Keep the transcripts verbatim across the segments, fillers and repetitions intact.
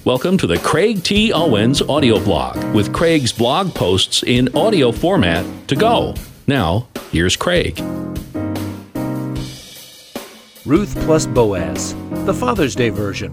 Welcome to the Craig T. Owens audio blog with Craig's blog posts in audio format to go. Now, here's Craig. Ruth plus Boaz, the Father's Day version.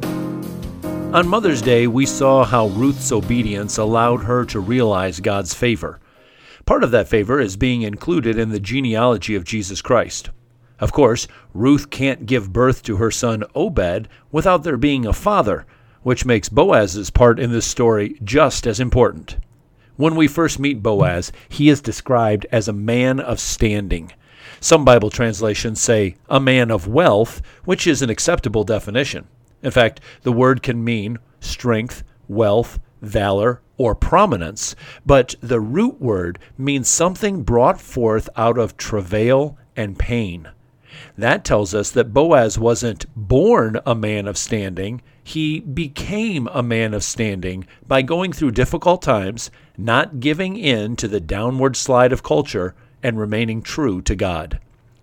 On Mother's Day, we saw how Ruth's obedience allowed her to realize God's favor. Part of that favor is being included in the genealogy of Jesus Christ. Of course, Ruth can't give birth to her son Obed without there being a father, which makes Boaz's part in this story just as important. When we first meet Boaz, he is described as a man of standing. Some Bible translations say a man of wealth, which is an acceptable definition. In fact, the word can mean strength, wealth, valor, or prominence, but the root word means something brought forth out of travail and pain. That tells us that Boaz wasn't born a man of standing. He became a man of standing by going through difficult times, not giving in to the downward slide of culture, and remaining true to God.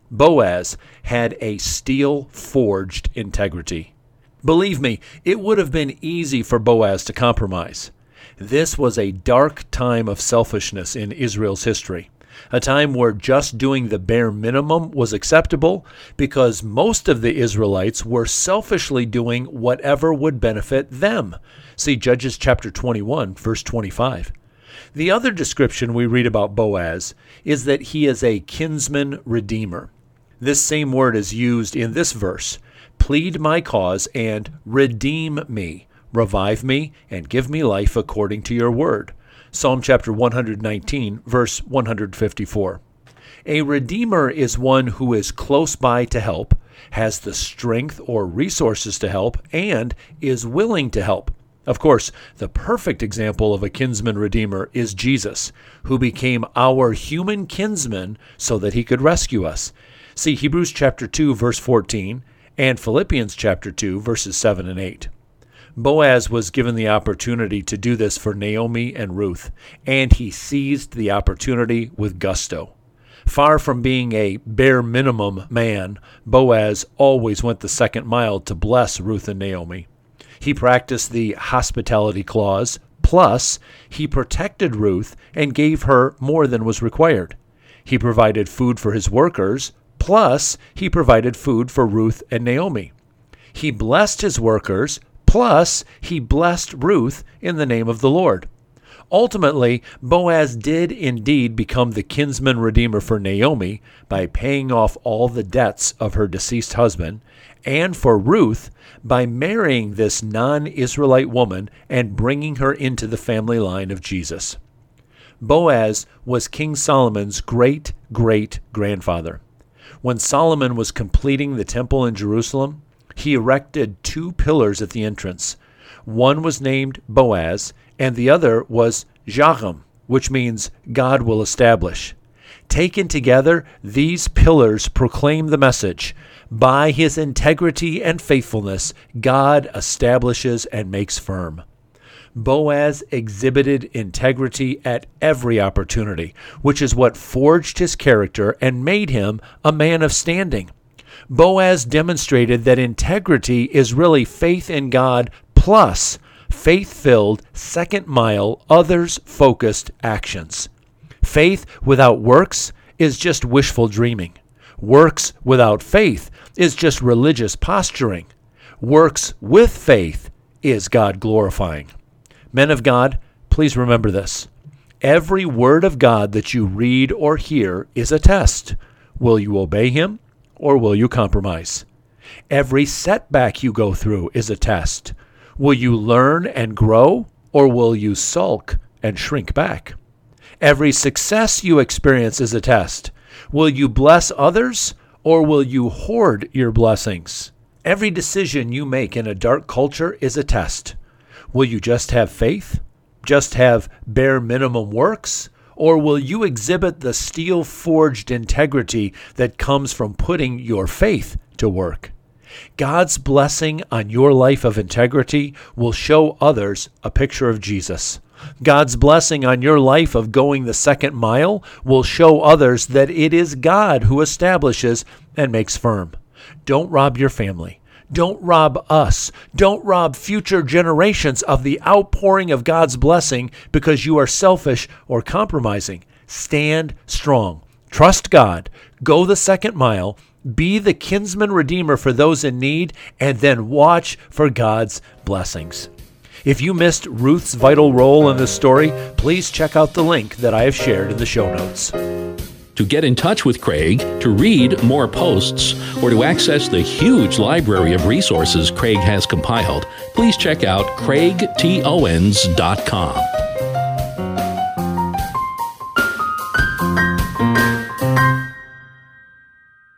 Boaz had a steel-forged integrity. Believe me, it would have been easy for Boaz to compromise. This was a dark time of selfishness in Israel's history, a time where just doing the bare minimum was acceptable because most of the Israelites were selfishly doing whatever would benefit them. See Judges chapter twenty-one, verse twenty-five. The other description we read about Boaz is that he is a kinsman redeemer. This same word is used in this verse. Plead my cause and redeem me. Revive me and give me life according to your word. Psalm chapter one nineteen, verse one fifty-four. A redeemer is one who is close by to help, has the strength or resources to help, and is willing to help. Of course, the perfect example of a kinsman redeemer is Jesus, who became our human kinsman so that he could rescue us. See Hebrews chapter two, verse fourteen, and Philippians chapter two, verses seven and eight. Boaz was given the opportunity to do this for Naomi and Ruth, and he seized the opportunity with gusto. Far from being a bare minimum man, Boaz always went the second mile to bless Ruth and Naomi. He practiced the hospitality clause, plus he protected Ruth and gave her more than was required. He provided food for his workers, plus he provided food for Ruth and Naomi. He blessed his workers, plus he blessed Ruth in the name of the Lord. Ultimately, Boaz did indeed become the kinsman redeemer for Naomi by paying off all the debts of her deceased husband, and for Ruth by marrying this non-Israelite woman and bringing her into the family line of Jesus. Boaz was King Solomon's great-great-grandfather. When Solomon was completing the temple in Jerusalem, he erected two pillars at the entrance. One was named Boaz, and the other was Jaham, which means God will establish. Taken together, these pillars proclaim the message: by his integrity and faithfulness, God establishes and makes firm. Boaz exhibited integrity at every opportunity, which is what forged his character and made him a man of standing. Boaz demonstrated that integrity is really faith in God plus faith-filled, second-mile, others-focused actions. Faith without works is just wishful dreaming. Works without faith is just religious posturing. Works with faith is God-glorifying. Men of God, please remember this. Every word of God that you read or hear is a test. Will you obey him? Or will you compromise? Every setback you go through is a test. Will you learn and grow, or will you sulk and shrink back? Every success you experience is a test. Will you bless others, or will you hoard your blessings? Every decision you make in a dark culture is a test. Will you just have faith? Just have bare minimum works? Or will you exhibit the steel-forged integrity that comes from putting your faith to work? God's blessing on your life of integrity will show others a picture of Jesus. God's blessing on your life of going the second mile will show others that it is God who establishes and makes firm. Don't rob your family. Don't rob us. Don't rob future generations of the outpouring of God's blessing because you are selfish or compromising. Stand strong. Trust God. Go the second mile. Be the kinsman redeemer for those in need, and then watch for God's blessings. If you missed Ruth's vital role in this story, please check out the link that I have shared in the show notes. To get in touch with Craig, to read more posts, or to access the huge library of resources Craig has compiled, please check out craig t owens dot com.